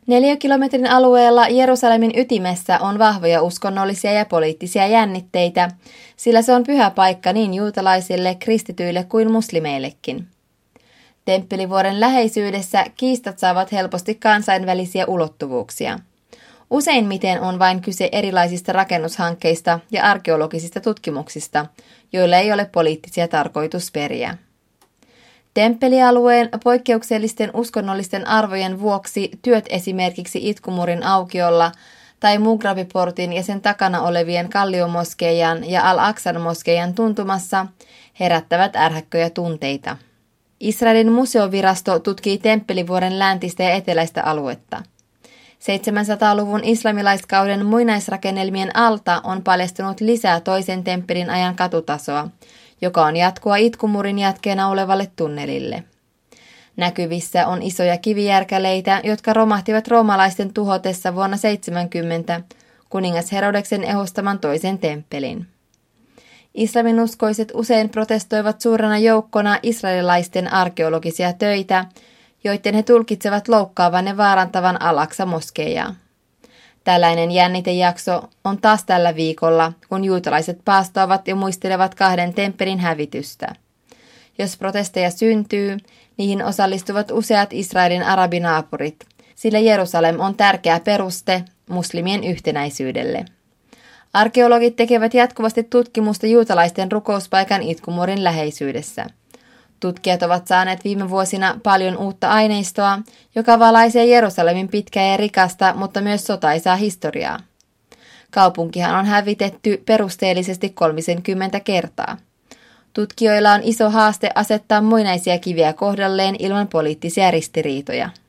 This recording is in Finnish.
Neliökilometrin alueella Jerusalemin ytimessä on vahvoja uskonnollisia ja poliittisia jännitteitä, sillä se on pyhä paikka niin juutalaisille, kristityille kuin muslimeillekin. Temppelivuoren läheisyydessä kiistat saavat helposti kansainvälisiä ulottuvuuksia. Useimmiten on vain kyse erilaisista rakennushankkeista ja arkeologisista tutkimuksista, joilla ei ole poliittisia tarkoitusperiä. Temppelialueen poikkeuksellisten uskonnollisten arvojen vuoksi työt esimerkiksi Itkumurin aukiolla tai Mugrabiportin ja sen takana olevien Kalliomoskeijan ja Al-Aqsan moskeijan tuntumassa herättävät ärhäkköjä tunteita. Israelin museovirasto tutkii Temppelivuoren läntistä ja eteläistä aluetta. 700-luvun islamilaiskauden muinaisrakennelmien alta on paljastunut lisää toisen temppelin ajan katutasoa, joka on jatkoa Itkumurin jatkeena olevalle tunnelille. Näkyvissä on isoja kivijärkäleitä, jotka romahtivat roomalaisten tuhotessa vuonna 70 kuningas Herodeksen ehostaman toisen temppelin. Islaminuskoiset usein protestoivat suurena joukkona israelilaisten arkeologisia töitä, joiden he tulkitsevat loukkaavan ja vaarantavan Al-Aqsa-moskeijaa. Tällainen jännitejakso on taas tällä viikolla, kun juutalaiset paastoavat ja muistelevat kahden temppelin hävitystä. Jos protesteja syntyy, niihin osallistuvat useat Israelin arabinaapurit, sillä Jerusalem on tärkeä peruste muslimien yhtenäisyydelle. Arkeologit tekevät jatkuvasti tutkimusta juutalaisten rukouspaikan Itkumurin läheisyydessä. Tutkijat ovat saaneet viime vuosina paljon uutta aineistoa, joka valaisee Jerusalemin pitkää ja rikasta, mutta myös sotaisaa historiaa. Kaupunkihan on hävitetty perusteellisesti 30 kertaa. Tutkijoilla on iso haaste asettaa muinaisia kiviä kohdalleen ilman poliittisia ristiriitoja.